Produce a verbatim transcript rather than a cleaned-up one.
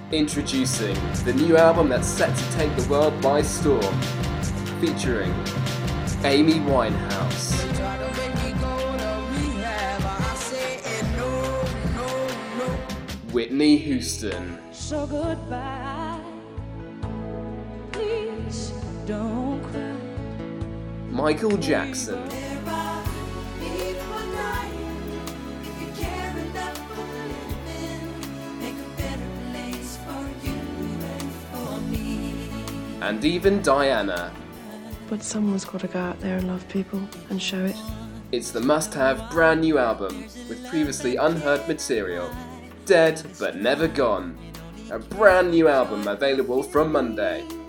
Introducing the new album that's set to take the world by storm, featuring Amy Winehouse, Whitney Houston, So goodbye, please don't cry. Michael Jackson, and even Diana. But someone's got to go out there and love people and show it. It's the must-have brand new album with previously unheard material, Dead But Never Gone. A brand new album available from Monday.